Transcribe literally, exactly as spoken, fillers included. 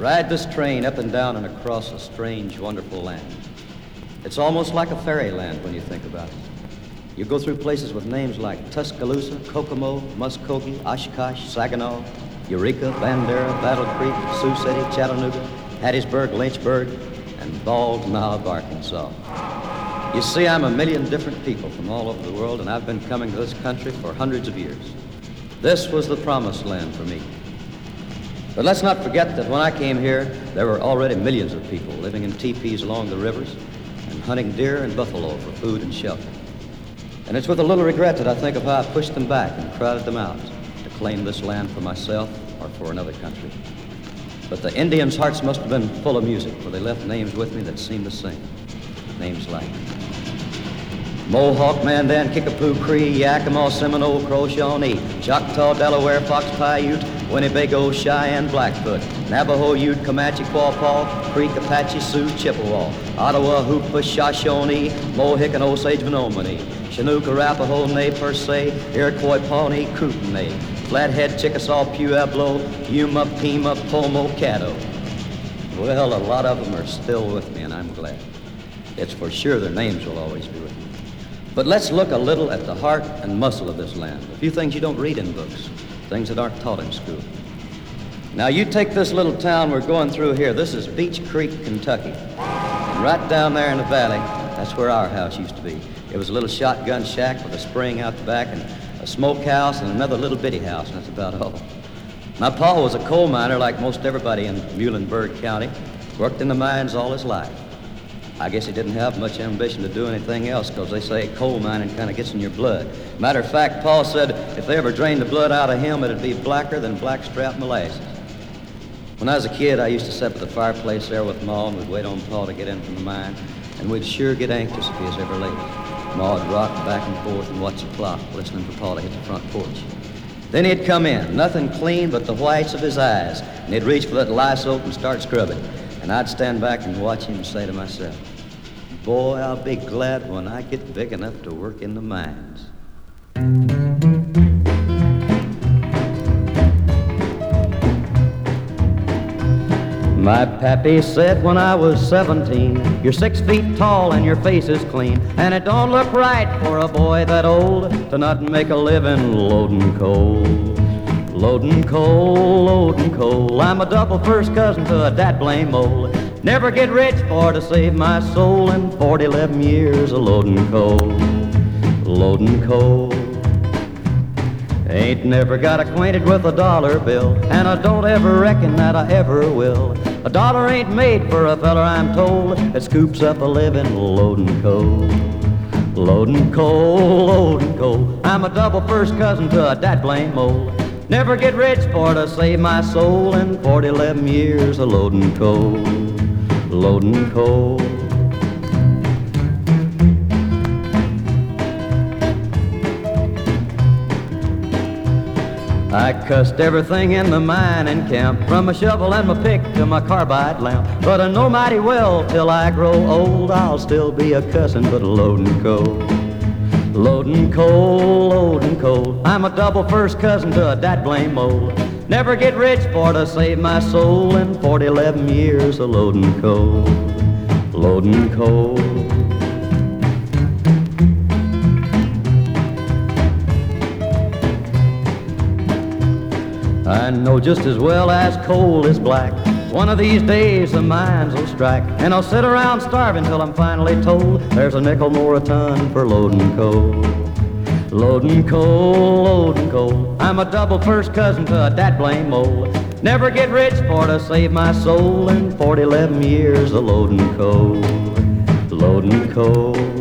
ride this train up and down and across a strange, wonderful land. It's almost like a fairyland when you think about it. You go through places with names like Tuscaloosa, Kokomo, Muskogee, Oshkosh, Saginaw, Eureka, Bandera, Battle Creek, Sioux City, Chattanooga, Hattiesburg, Lynchburg, and Bald Knob, Arkansas. You see, I'm a million different people from all over the world, and I've been coming to this country for hundreds of years. This was the promised land for me. But let's not forget that when I came here, there were already millions of people living in teepees along the rivers and hunting deer and buffalo for food and shelter. And it's with a little regret that I think of how I pushed them back and crowded them out to claim this land for myself or for another country. But the Indians' hearts must have been full of music, for they left names with me that seemed to sing. Names like Mohawk, Mandan, Kickapoo, Cree, Yakima, Seminole, Crow, Shawnee, Choctaw, Delaware, Fox, Paiute, Winnebago, Cheyenne, Blackfoot, Navajo, Ute, Comanche, Quapaw, Creek, Apache, Sioux, Chippewa, Ottawa, Hoopa, Shoshone, Mohican, Osage, Menominee, Chinook, Arapaho, Nez Perce, Iroquois, Pawnee, Kootenai, Flathead, Chickasaw, Pueblo, Yuma, Pima, Pomo, Caddo. Well, a lot of them are still with me, and I'm glad. It's for sure their names will always be with me. But let's look a little at the heart and muscle of this land. A few things you don't read in books, things that aren't taught in school. Now, you take this little town we're going through here. This is Beech Creek, Kentucky. And right down there in the valley, that's where our house used to be. It was a little shotgun shack with a spring out the back and a smokehouse and another little bitty house, and that's about all. My pa was a coal miner like most everybody in Muhlenberg County. Worked in the mines all his life. I guess he didn't have much ambition to do anything else, because they say coal mining kind of gets in your blood. Matter of fact, Pa said if they ever drained the blood out of him, it'd be blacker than blackstrap molasses. When I was a kid, I used to sit at the fireplace there with Ma, and we'd wait on Pa to get in from the mine, and we'd sure get anxious if he was ever late. Ma would rock back and forth and watch the clock, listening for Pa to hit the front porch. Then he'd come in, nothing clean but the whites of his eyes, and he'd reach for that lye soap and start scrubbing. And I'd stand back and watch him and say to myself, boy, I'll be glad when I get big enough to work in the mines. My pappy said when I was seventeen, you're six feet tall and your face is clean, and it don't look right for a boy that old to not make a living loading coal. Loading coal, loading coal. I'm a double first cousin to a dad-blame mole. Never get rich for to save my soul in forty, eleven years of loading coal. Loading coal. Ain't never got acquainted with a dollar bill, and I don't ever reckon that I ever will. A dollar ain't made for a feller, I'm told, that scoops up a living loading coal. Loading coal, loading coal. I'm a double first cousin to a dad-blame mole. Never get rich for to save my soul in forty, eleven years of loading coal. Loading coal. I cussed everything in the mining camp, from my shovel and my pick to my carbide lamp. But I know mighty well till I grow old, I'll still be a cussin' but loading coal. Loading coal, loading coal. I'm a double first cousin to a dad-blame mole. Never get rich for to save my soul in forty, eleven years of loading coal. Loading coal. I know just as well as coal is black, one of these days the mines will strike, and I'll sit around starving till I'm finally told there's a nickel more a ton for loading coal. Loading coal, loading coal. I'm a double first cousin to a dad-blame mole. Never get rich for to save my soul in forty, eleven years of loading coal. Loading coal.